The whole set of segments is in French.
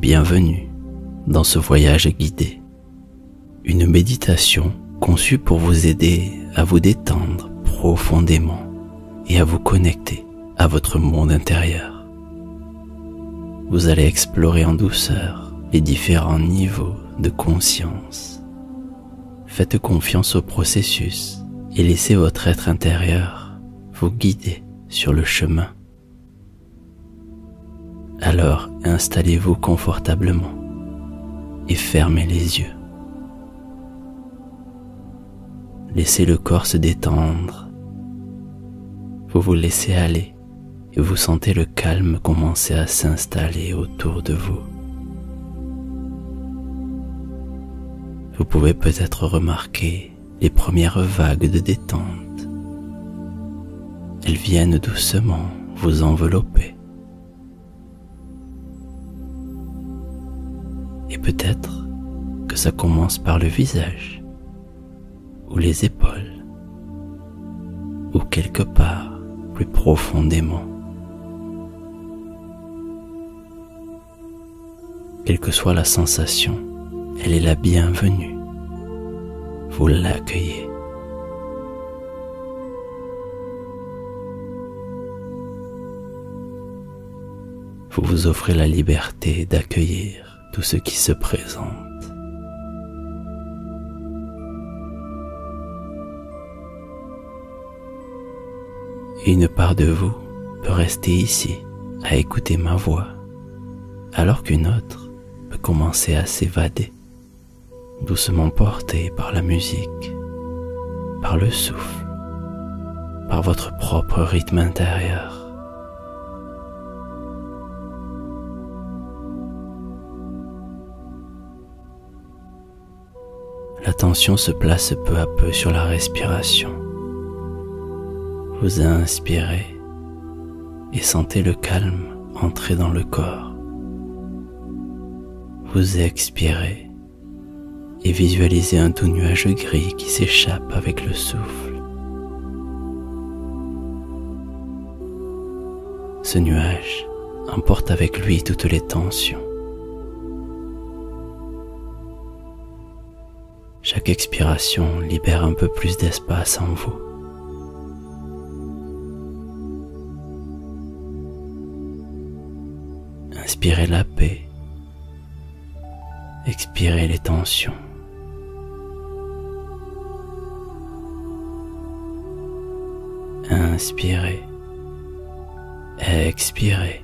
Bienvenue dans ce voyage guidé, une méditation conçue pour vous aider à vous détendre profondément et à vous connecter à votre monde intérieur. Vous allez explorer en douceur les différents niveaux de conscience. Faites confiance au processus et laissez votre être intérieur vous guider sur le chemin. Alors installez-vous confortablement et fermez les yeux. Laissez le corps se détendre. Vous vous laissez aller et vous sentez le calme commencer à s'installer autour de vous. Vous pouvez peut-être remarquer les premières vagues de détente. Elles viennent doucement vous envelopper. Et peut-être que ça commence par le visage, ou les épaules, ou quelque part plus profondément. Quelle que soit la sensation, elle est la bienvenue. Vous l'accueillez. Vous vous offrez la liberté d'accueillir tout ce qui se présente. Et une part de vous peut rester ici à écouter ma voix, alors qu'une autre peut commencer à s'évader, doucement portée par la musique, par le souffle, par votre propre rythme intérieur. L'attention se place peu à peu sur la respiration. Vous inspirez et sentez le calme entrer dans le corps. Vous expirez et visualisez un doux nuage gris qui s'échappe avec le souffle. Ce nuage emporte avec lui toutes les tensions. Chaque expiration libère un peu plus d'espace en vous. Inspirez la paix, expirez les tensions. Inspirez, expirez.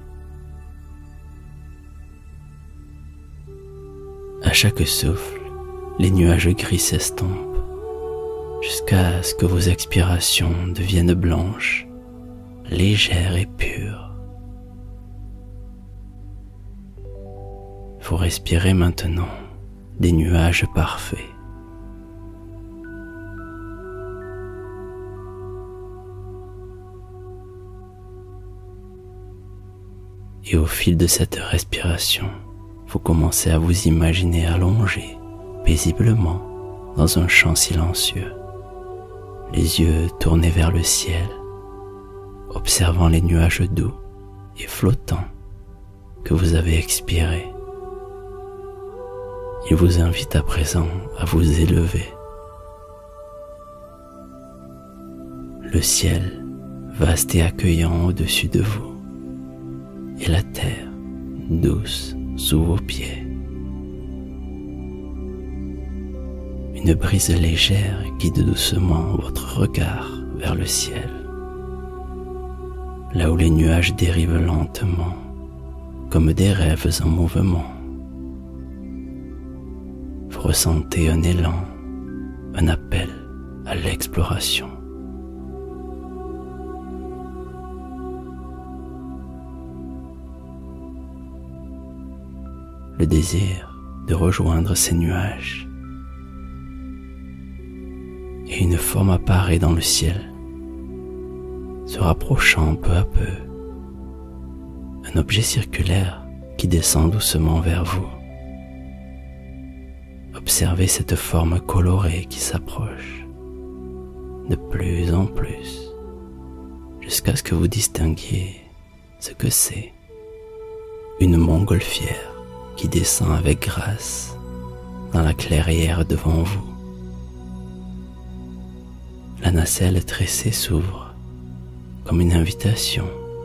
À chaque souffle, les nuages gris s'estompent jusqu'à ce que vos expirations deviennent blanches, légères et pures. Vous respirez maintenant des nuages parfaits. Et au fil de cette respiration, vous commencez à vous imaginer allongé paisiblement dans un champ silencieux, les yeux tournés vers le ciel, observant les nuages doux et flottants que vous avez expirés. Il vous invite à présent à vous élever. Le ciel, vaste et accueillant au-dessus de vous, et la terre, douce sous vos pieds. Une brise légère guide doucement votre regard vers le ciel, là où les nuages dérivent lentement, comme des rêves en mouvement. Vous ressentez un élan, un appel à l'exploration. Le désir de rejoindre ces nuages. Et une forme apparaît dans le ciel, se rapprochant peu à peu. Un objet circulaire qui descend doucement vers vous. Observez cette forme colorée qui s'approche de plus en plus, jusqu'à ce que vous distinguiez ce que c'est. Une montgolfière qui descend avec grâce dans la clairière devant vous. La nacelle tressée s'ouvre comme une invitation.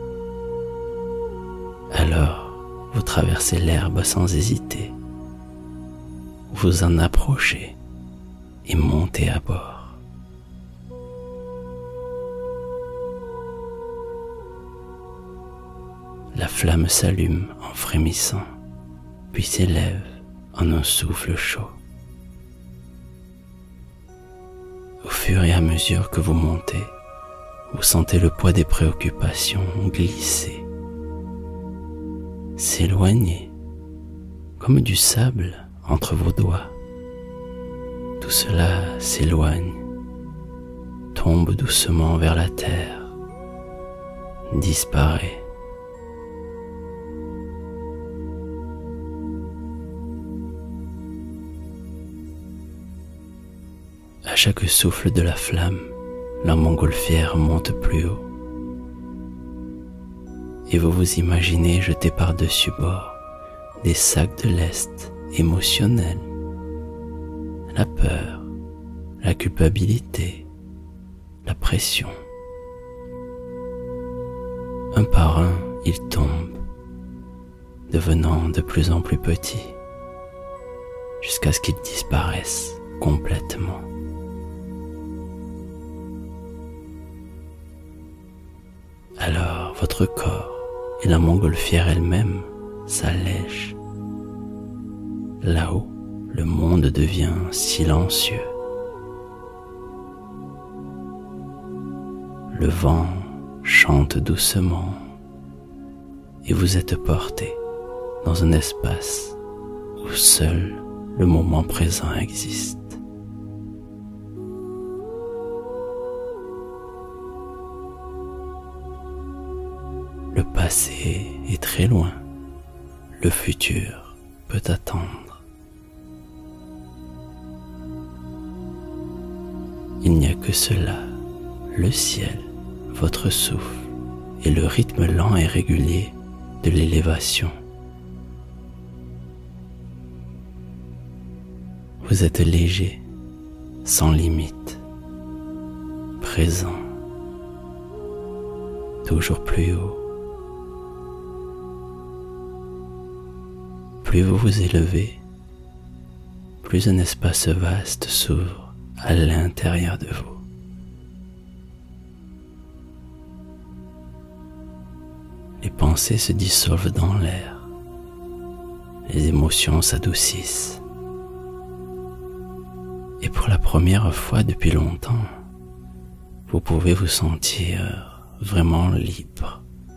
Alors, vous traversez l'herbe sans hésiter. Vous en approchez et montez à bord. La flamme s'allume en frémissant, puis s'élève en un souffle chaud. Au fur et à mesure que vous montez, vous sentez le poids des préoccupations glisser, s'éloigner, comme du sable entre vos doigts. Tout cela s'éloigne, tombe doucement vers la terre, disparaît. À chaque souffle de la flamme, la montgolfière monte plus haut. Et vous vous imaginez jeter par-dessus bord des sacs de lest émotionnels. La peur, la culpabilité, la pression. Un par un, ils tombent, devenant de plus en plus petits, jusqu'à ce qu'ils disparaissent complètement. Alors votre corps et la montgolfière elle-même s'allègent. Là-haut, le monde devient silencieux. Le vent chante doucement et vous êtes porté dans un espace où seul le moment présent existe. Le passé est très loin, le futur peut attendre. Il n'y a que cela, le ciel, votre souffle et le rythme lent et régulier de l'élévation. Vous êtes léger, sans limite, présent, toujours plus haut. Plus vous vous élevez, plus un espace vaste s'ouvre à l'intérieur de vous. Les pensées se dissolvent dans l'air, les émotions s'adoucissent. Et pour la première fois depuis longtemps, vous pouvez vous sentir vraiment libre.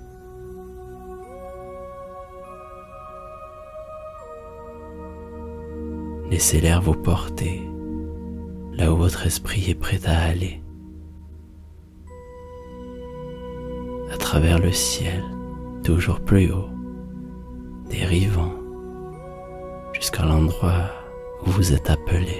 Laissez l'air vous porter là où votre esprit est prêt à aller, à travers le ciel, toujours plus haut, dérivant jusqu'à l'endroit où vous êtes appelé.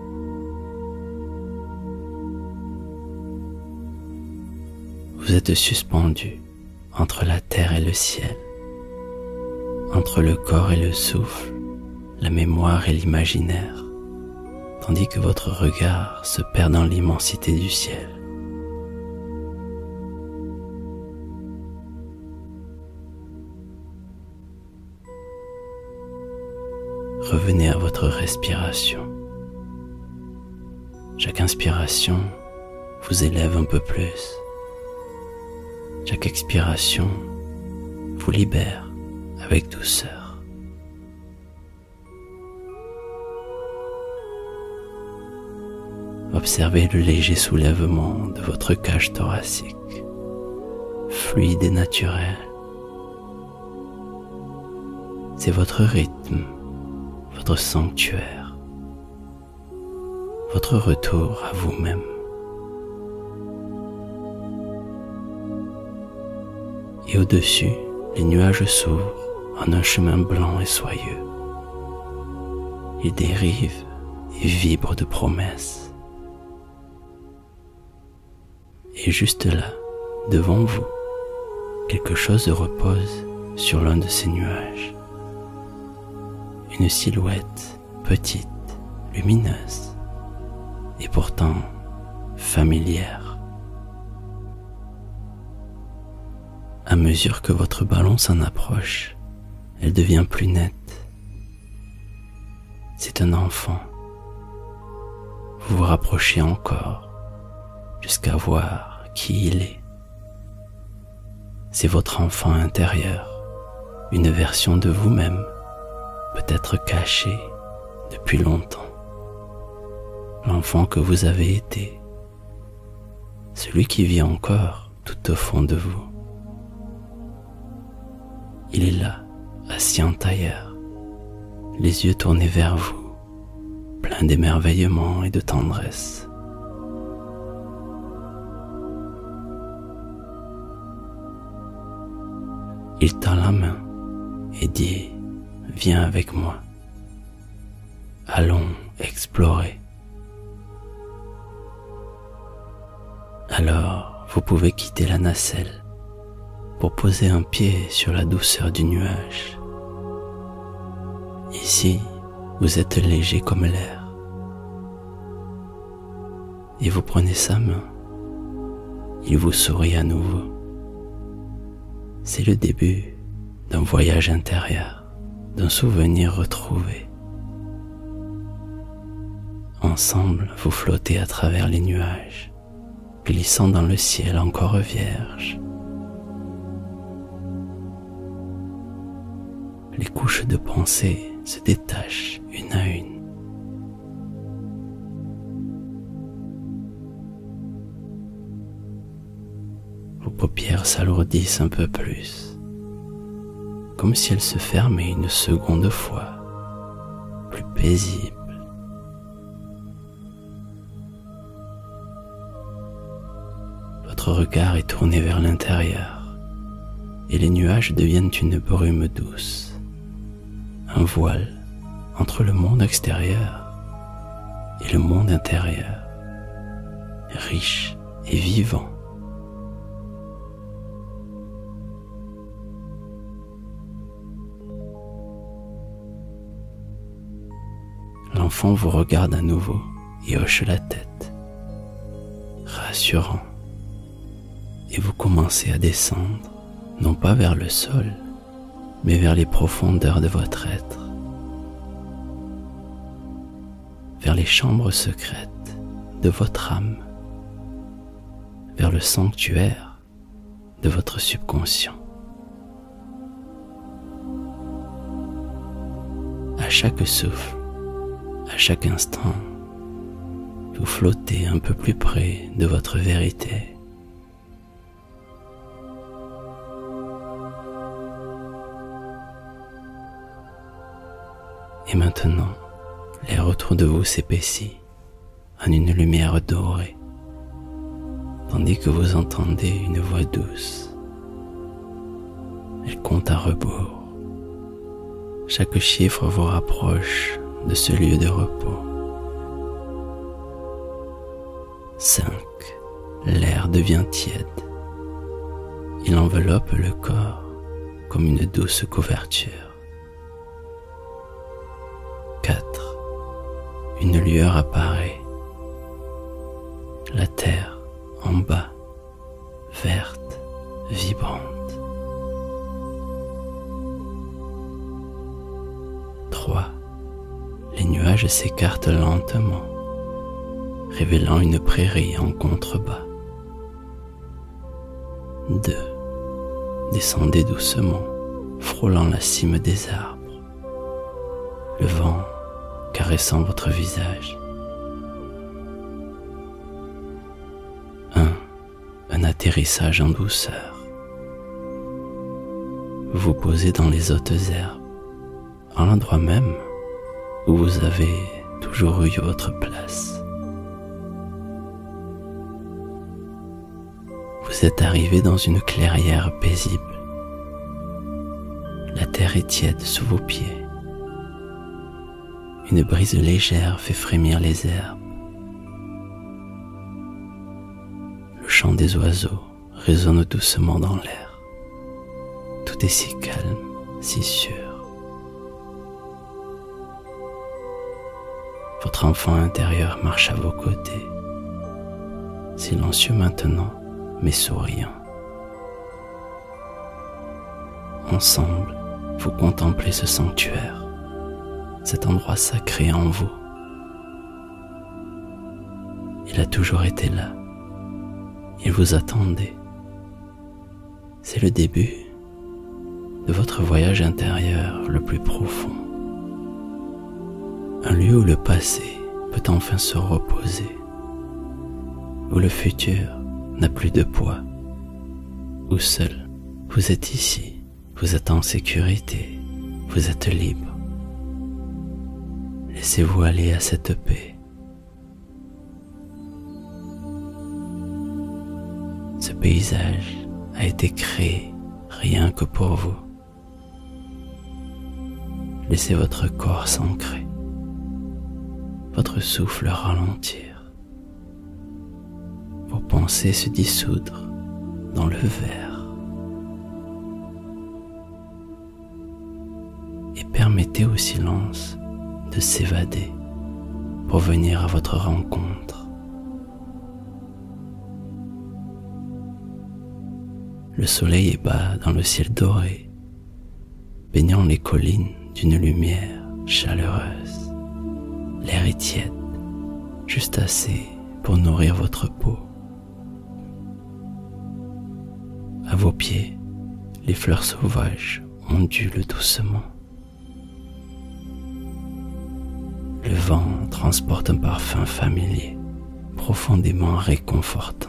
Vous êtes suspendu entre la terre et le ciel, entre le corps et le souffle, la mémoire et l'imaginaire, tandis que votre regard se perd dans l'immensité du ciel. Revenez à votre respiration. Chaque inspiration vous élève un peu plus. Chaque expiration vous libère avec douceur. Observez le léger soulèvement de votre cage thoracique, fluide et naturel. C'est votre rythme, votre sanctuaire, votre retour à vous-même. Et au-dessus, les nuages s'ouvrent en un chemin blanc et soyeux. Ils dérivent et vibrent de promesses. Et juste là, devant vous, quelque chose repose sur l'un de ces nuages. une silhouette petite, lumineuse et pourtant familière. À mesure que votre ballon s'en approche, elle devient plus nette. C'est un enfant. Vous vous rapprochez encore jusqu'à voir qui il est. C'est votre enfant intérieur, une version de vous-même, peut-être cachée depuis longtemps. L'enfant que vous avez été, celui qui vit encore tout au fond de vous. Il est là, assis en tailleur, les yeux tournés vers vous, plein d'émerveillement et de tendresse. Il tend la main et dit « Viens avec moi, allons explorer ». Alors vous pouvez quitter la nacelle pour poser un pied sur la douceur du nuage. Ici, vous êtes léger comme l'air. Et vous prenez sa main. Il vous sourit à nouveau. C'est le début d'un voyage intérieur, d'un souvenir retrouvé. Ensemble, vous flottez à travers les nuages, glissant dans le ciel encore vierge. Les couches de pensée se détachent une à une. Vos paupières s'alourdissent un peu plus, comme si elles se fermaient une seconde fois, plus paisibles. Votre regard est tourné vers l'intérieur et les nuages deviennent une brume douce, un voile entre le monde extérieur et le monde intérieur, riche et vivant. L'enfant vous regarde à nouveau et hoche la tête, rassurant, et vous commencez à descendre, non pas vers le sol, mais vers les profondeurs de votre être, vers les chambres secrètes de votre âme, vers le sanctuaire de votre subconscient. À chaque souffle, à chaque instant, vous flottez un peu plus près de votre vérité. Et maintenant, l'air autour de vous s'épaissit en une lumière dorée, tandis que vous entendez une voix douce. Elle compte à rebours. Chaque chiffre vous rapproche de ce lieu de repos. 5. L'air devient tiède. Il enveloppe le corps comme une douce couverture. 4. Une lueur apparaît. La terre en bas, verte, vibrante. 3. Les nuages s'écartent lentement, révélant une prairie en contrebas. 2. Descendez doucement, frôlant la cime des arbres. Le vent caressant votre visage. 1. Un atterrissage en douceur. Vous vous posez dans les hautes herbes, à l'endroit même où vous avez toujours eu votre place. Vous êtes arrivé dans une clairière paisible. La terre est tiède sous vos pieds. Une brise légère fait frémir les herbes. Le chant des oiseaux résonne doucement dans l'air. Tout est si calme, si sûr. Votre enfant intérieur marche à vos côtés, silencieux maintenant, mais souriant. Ensemble, vous contemplez ce sanctuaire, cet endroit sacré en vous. Il a toujours été là. Il vous attendait. C'est le début de votre voyage intérieur le plus profond. Un lieu où le passé peut enfin se reposer, où le futur n'a plus de poids, où seul vous êtes ici, vous êtes en sécurité, vous êtes libre. Laissez-vous aller à cette paix. Ce paysage a été créé rien que pour vous. Laissez votre corps s'ancrer, votre souffle ralentir, vos pensées se dissoudre dans le verre. Et permettez au silence de s'évader pour venir à votre rencontre. Le soleil est bas dans le ciel doré, baignant les collines d'une lumière chaleureuse. L'air est tiède, juste assez pour nourrir votre peau. À vos pieds, les fleurs sauvages ondulent doucement. Le vent transporte un parfum familier, profondément réconfortant.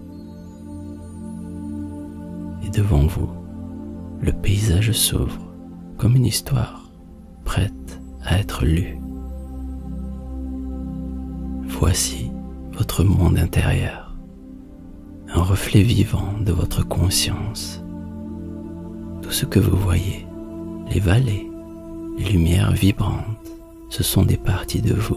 Et devant vous, le paysage s'ouvre comme une histoire prête à être lue. Voici votre monde intérieur, un reflet vivant de votre conscience. Tout ce que vous voyez, les vallées, les lumières vibrantes, ce sont des parties de vous.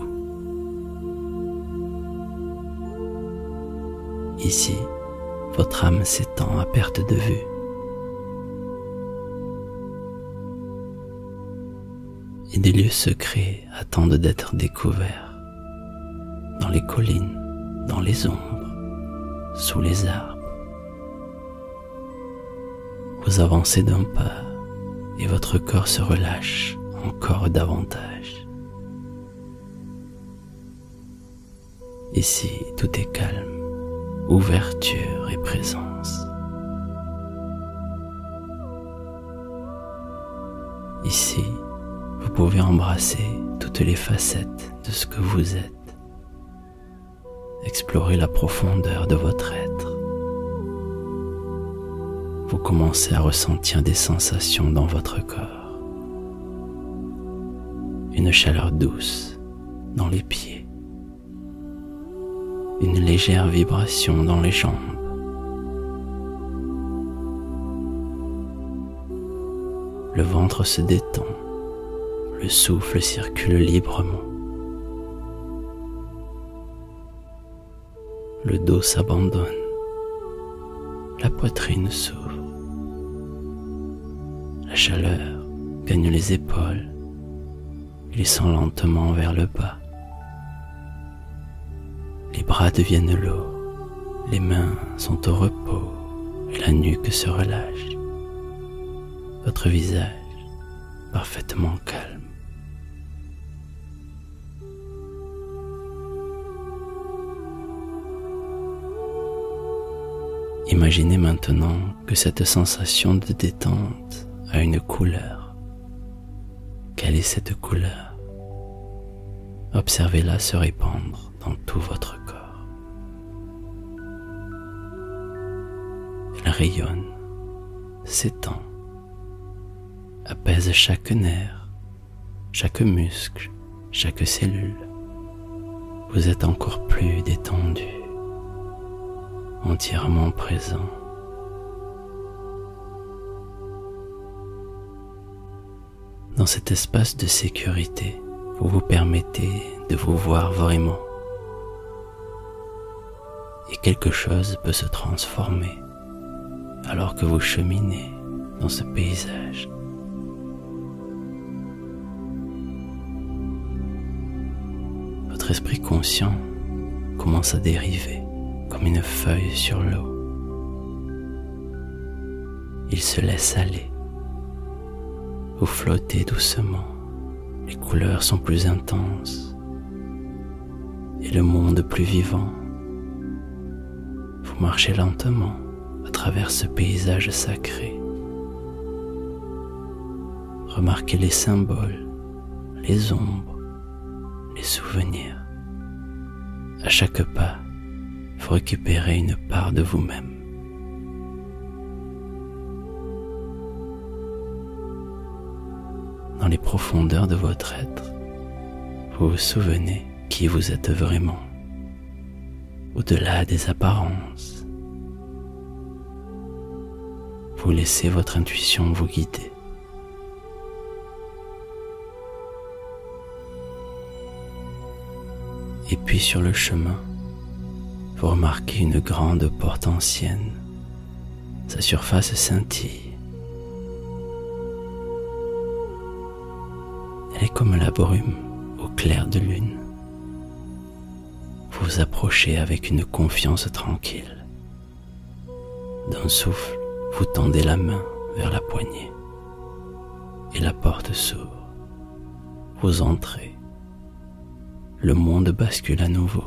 Ici, votre âme s'étend à perte de vue. Et des lieux secrets attendent d'être découverts. Dans les collines, dans les ombres, sous les arbres. Vous avancez d'un pas et votre corps se relâche encore davantage. Ici, tout est calme, ouverture et présence. Ici, vous pouvez embrasser toutes les facettes de ce que vous êtes. Explorer la profondeur de votre être. Vous commencez à ressentir des sensations dans votre corps. Une chaleur douce dans les pieds. Une légère vibration dans les jambes. Le ventre se détend. Le souffle circule librement. Le dos s'abandonne. La poitrine s'ouvre. La chaleur gagne les épaules, glissant lentement vers le bas. Les bras deviennent lourds, les mains sont au repos et la nuque se relâche. Votre visage parfaitement calme. Imaginez maintenant que cette sensation de détente a une couleur. Quelle est cette couleur? Observez-la se répandre dans tout votre corps. Elle rayonne, s'étend, apaise chaque nerf, chaque muscle, chaque cellule. Vous êtes encore plus détendu, entièrement présent. Dans cet espace de sécurité, vous vous permettez de vous voir vraiment. Et quelque chose peut se transformer alors que vous cheminez dans ce paysage. votre esprit conscient commence à dériver comme une feuille sur l'eau. Il se laisse aller. Vous flottez doucement, les couleurs sont plus intenses et le monde plus vivant. Vous marchez lentement à travers ce paysage sacré. Remarquez les symboles, les ombres, les souvenirs. À chaque pas, vous récupérez une part de vous-même. Dans les profondeurs de votre être, vous vous souvenez qui vous êtes vraiment, au-delà des apparences. Vous laissez votre intuition vous guider. Et puis sur le chemin, vous remarquez une grande porte ancienne. Sa surface scintille. Elle est comme la brume au clair de lune. Vous vous approchez avec une confiance tranquille. D'un souffle, vous tendez la main vers la poignée et la porte s'ouvre. Vous entrez. Le monde bascule à nouveau.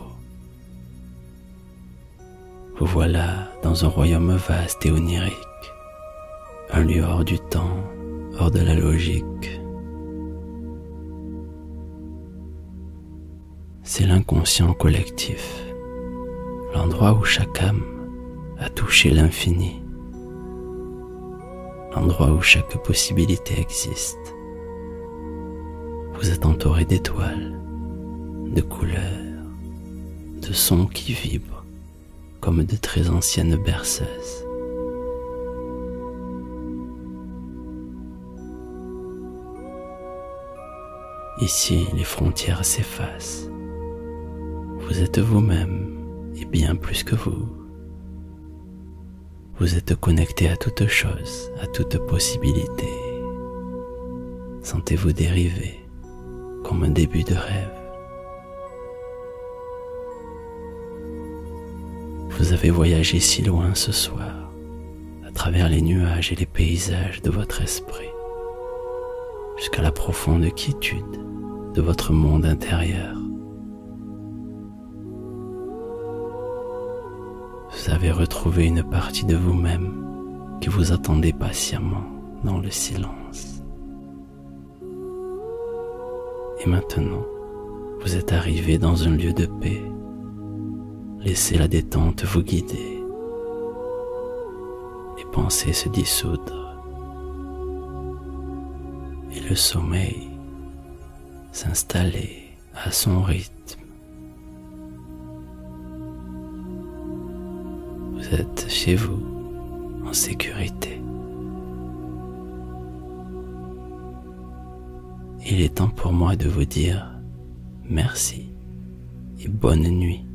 Vous voilà dans un royaume vaste et onirique, un lieu hors du temps, hors de la logique. C'est l'inconscient collectif, l'endroit où chaque âme a touché l'infini, l'endroit où chaque possibilité existe. Vous êtes entouré d'étoiles, de couleurs, de sons qui vibrent comme de très anciennes berceuses. Ici, les frontières s'effacent. Vous êtes vous-même et bien plus que vous. Vous êtes connecté à toute chose, à toute possibilité. Sentez-vous dériver comme un début de rêve. Vous avez voyagé si loin ce soir, à travers les nuages et les paysages de votre esprit, jusqu'à la profonde quiétude de votre monde intérieur. Vous avez retrouvé une partie de vous-même qui vous attendait patiemment dans le silence. Et maintenant, vous êtes arrivé dans un lieu de paix. Laissez la détente vous guider, les pensées se dissoudre et le sommeil s'installer à son rythme. Vous êtes chez vous, en sécurité. Il est temps pour moi de vous dire merci et bonne nuit.